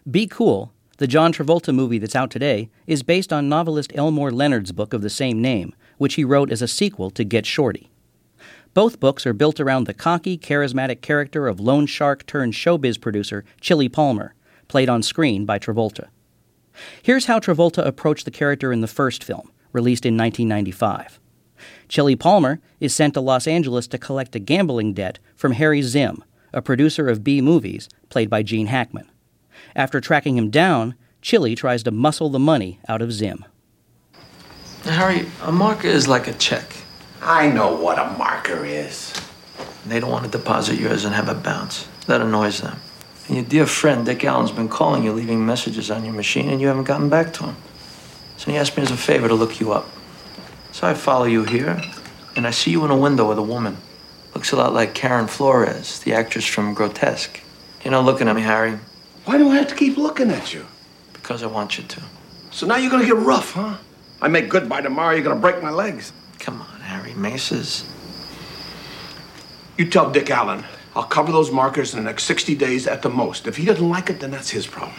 Be Cool, the John Travolta movie that's out today, is based on novelist Elmore Leonard's book of the same name, which he wrote as a sequel to Get Shorty. Both books are built around the cocky, charismatic character of loan shark turned showbiz producer Chili Palmer, played on screen by Travolta. Here's how Travolta approached the character in the first film, released in 1995. Chili Palmer is sent to Los Angeles to collect a gambling debt from Harry Zim, a producer of B movies, played by Gene Hackman. After tracking him down, Chili tries to muscle the money out of Zim. Harry, a marker is like a check. I know what a marker is. They don't want to deposit yours and have it bounce. That annoys them. And your dear friend, Dick Allen's been calling you, leaving messages on your machine, and you haven't gotten back to him. So he asked me as a favor to look you up. So I follow you here, and I see you in a window with a woman. Looks a lot like Karen Flores, the actress from Grotesque. You're not looking at me, Harry. Why do I have to keep looking at you? Because I want you to. So now you're gonna get rough, huh? I make good by tomorrow, you're gonna break my legs. Come on, Harry. Maces. You tell Dick Allen, I'll cover those markers in the next 60 days at the most. If he doesn't like it, then that's his problem.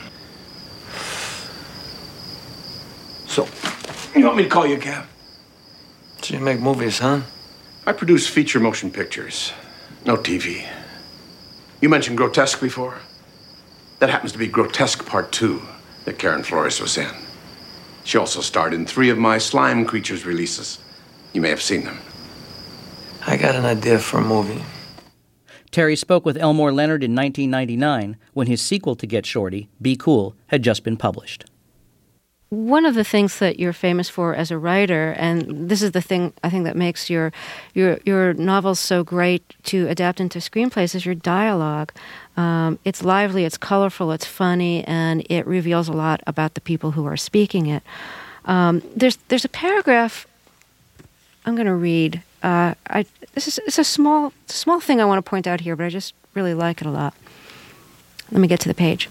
So, you want me to call you a cab? So you make movies, huh? I produce feature motion pictures. No TV. You mentioned Grotesque before? That happens to be Grotesque Part 2 that Karen Flores was in. She also starred in 3 of my Slime Creatures releases. You may have seen them. I got an idea for a movie. Terry spoke with Elmore Leonard in 1999 when his sequel to Get Shorty, Be Cool, had just been published. One of the things that you're famous for as a writer, and this is the thing I think that makes your novels so great to adapt into screenplays, is your dialogue. It's lively, it's colorful, it's funny, and it reveals a lot about the people who are speaking it. There's a paragraph I'm going to read. It's a small thing I want to point out here, but I just really like it a lot. Let me get to the page.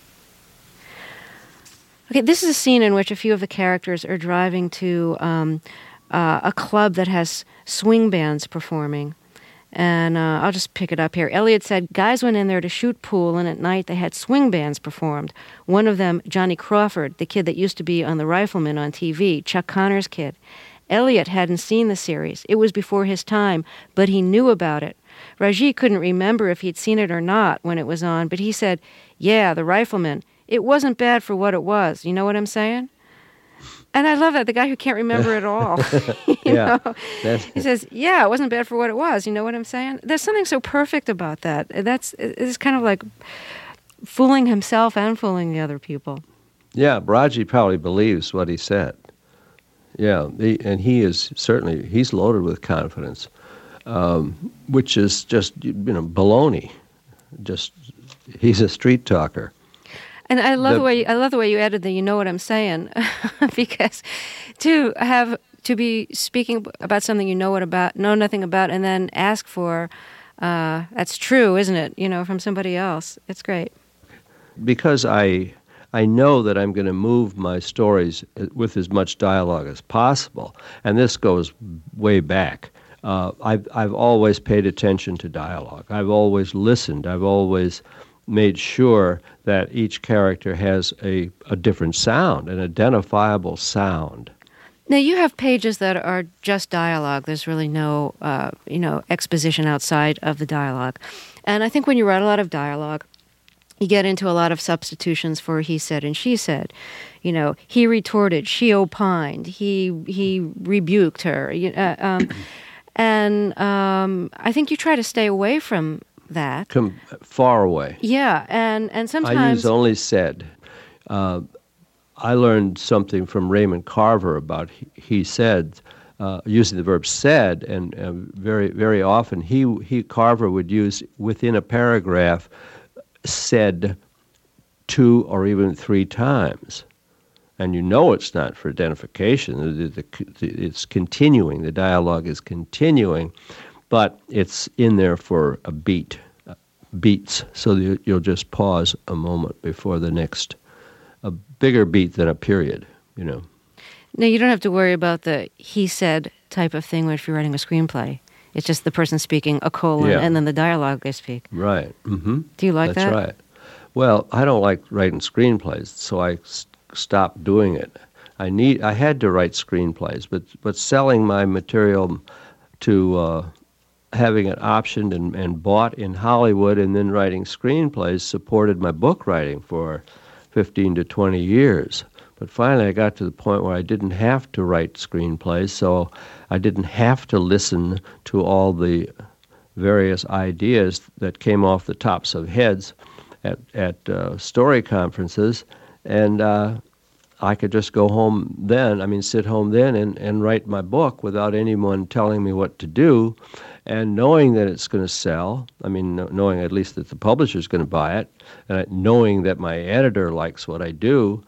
Okay, this is a scene in which a few of the characters are driving to a club that has swing bands performing. And I'll just pick it up here. Elliot said, guys went in there to shoot pool, and at night they had swing bands performed. One of them, Johnny Crawford, the kid that used to be on The Rifleman on TV, Chuck Connor's kid. Elliot hadn't seen the series. It was before his time, but he knew about it. Raji couldn't remember if he'd seen it or not when it was on, but he said, yeah, The Rifleman. It wasn't bad for what it was. You know what I'm saying? And I love that, the guy who can't remember it all. He says, yeah, it wasn't bad for what it was. You know what I'm saying? There's something so perfect about that. It's kind of like fooling himself and fooling the other people. Yeah, Raji probably believes what he said. Yeah, and he's loaded with confidence, which is just, baloney. He's a street talker. And I love the way you added the "you know what I'm saying," because to be speaking about something you know nothing about, and then ask for that's true, isn't it? From somebody else. It's great. Because I know that I'm going to move my stories with as much dialogue as possible, and this goes way back. I've always paid attention to dialogue. I've always listened. I've always made sure that each character has a different sound, an identifiable sound. Now, you have pages that are just dialogue. There's really no, exposition outside of the dialogue. And I think when you write a lot of dialogue, you get into a lot of substitutions for he said and she said. He retorted, she opined, he rebuked her. And I think you try to stay away from that. Come far away. Yeah, and sometimes I use only said. I learned something from Raymond Carver about he said, using the verb said, and very very often Carver would use within a paragraph said 2 or even 3 times, and it's not for identification. It's continuing. The dialogue is continuing. But it's in there for a beats, so you'll just pause a moment before the next, a bigger beat than a period, Now, you don't have to worry about the he said type of thing if you're writing a screenplay. It's just the person speaking a colon and then the dialogue they speak. Right. Mm-hmm. Do you like that? That's right. Well, I don't like writing screenplays, so I stopped doing it. I had to write screenplays, but selling my material to having it optioned and bought in Hollywood and then writing screenplays supported my book writing for 15 to 20 years. But finally I got to the point where I didn't have to write screenplays, so I didn't have to listen to all the various ideas that came off the tops of heads at story conferences, and I could just go home then, sit home then and write my book without anyone telling me what to do, and knowing that it's going to sell, knowing at least that the publisher's going to buy it, and knowing that my editor likes what I do,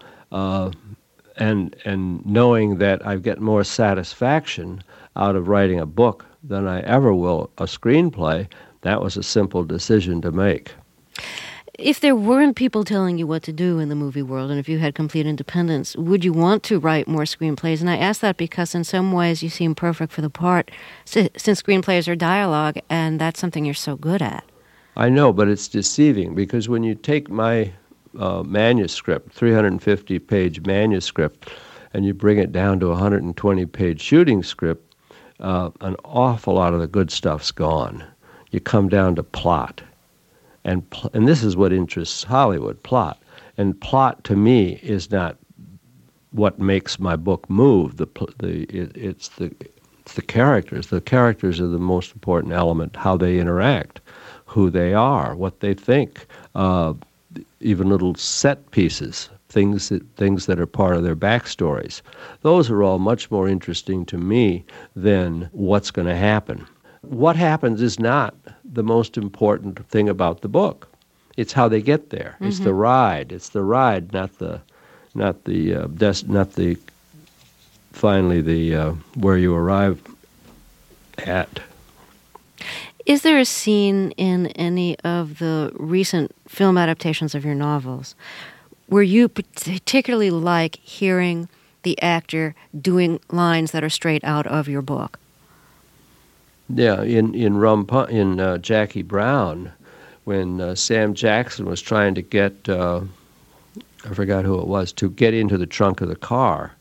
and knowing that I get more satisfaction out of writing a book than I ever will a screenplay. That was a simple decision to make. If there weren't people telling you what to do in the movie world, and if you had complete independence, would you want to write more screenplays? And I ask that because in some ways you seem perfect for the part, since screenplays are dialogue, and that's something you're so good at. I know, but it's deceiving, because when you take my manuscript, 350-page manuscript, and you bring it down to a 120-page shooting script, an awful lot of the good stuff's gone. You come down to plot. And this is what interests Hollywood, plot. And plot, to me, is not what makes my book move. It's the characters. The characters are the most important element, how they interact, who they are, what they think, even little set pieces, things that are part of their backstories. Those are all much more interesting to me than what's going to happen. What happens is not the most important thing about the book. It's how they get there. Mm-hmm. It's the ride. It's the ride, not the finally the where you arrive at. Is there a scene in any of the recent film adaptations of your novels where you particularly like hearing the actor doing lines that are straight out of your book? Yeah, in Jackie Brown, when Sam Jackson was trying to get, I forgot who it was, to get into the trunk of the car,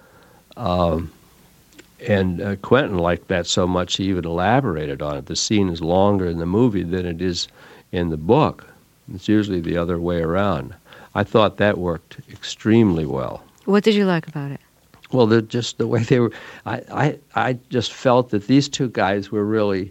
and Quentin liked that so much he even elaborated on it. The scene is longer in the movie than it is in the book. It's usually the other way around. I thought that worked extremely well. What did you like about it? Well, just the way they were, I just felt that these two guys were really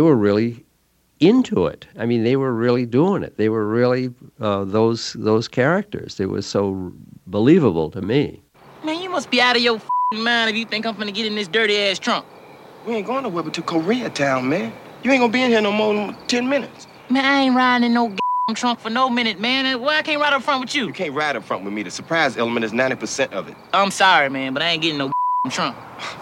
into it. They were really doing it. They were really those characters. It was so believable to me. Man, you must be out of your mind if you think I'm finna get in this dirty-ass trunk. We ain't going nowhere but to Koreatown, man. You ain't gonna be in here no more than 10 minutes. Man, I ain't riding in no trunk for no minute, man. Why I can't ride up front with you? You can't ride up front with me. The surprise element is 90% of it. I'm sorry, man, but I ain't getting no trunk.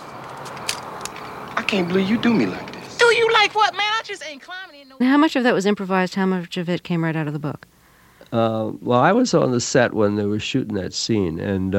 I can't believe you do me like this. Do you like what, man? I just ain't climbing in no... How much of that was improvised? How much of it came right out of the book? Well, I was on the set when they were shooting that scene, and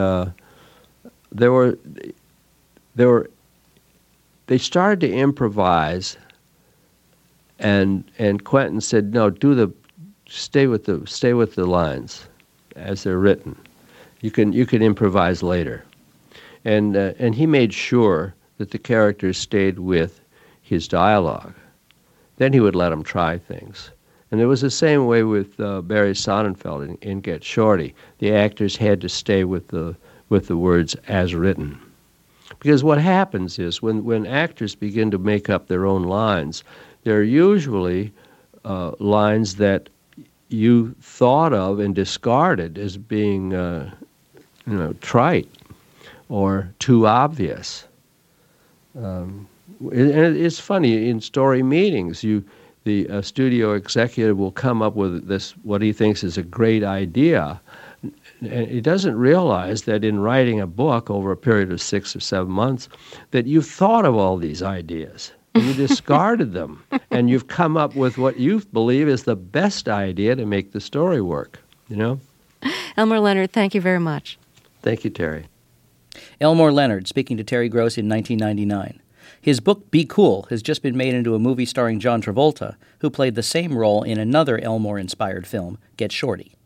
they started to improvise, and Quentin said, "No, stay with the lines as they're written. You can improvise later," and he made sure that the characters stayed with his dialogue. Then he would let them try things. And it was the same way with Barry Sonnenfeld in Get Shorty. The actors had to stay with the words as written. Because what happens is when actors begin to make up their own lines, they're usually lines that you thought of and discarded as being trite or too obvious. And it's funny, in story meetings, the studio executive will come up with this, what he thinks is a great idea, and he doesn't realize that in writing a book over a period of 6 or 7 months, that you've thought of all these ideas, and you discarded them, and you've come up with what you believe is the best idea to make the story work, Elmore Leonard, thank you very much. Thank you, Terry. Elmore Leonard speaking to Terry Gross in 1999. His book, Be Cool, has just been made into a movie starring John Travolta, who played the same role in another Elmore-inspired film, Get Shorty.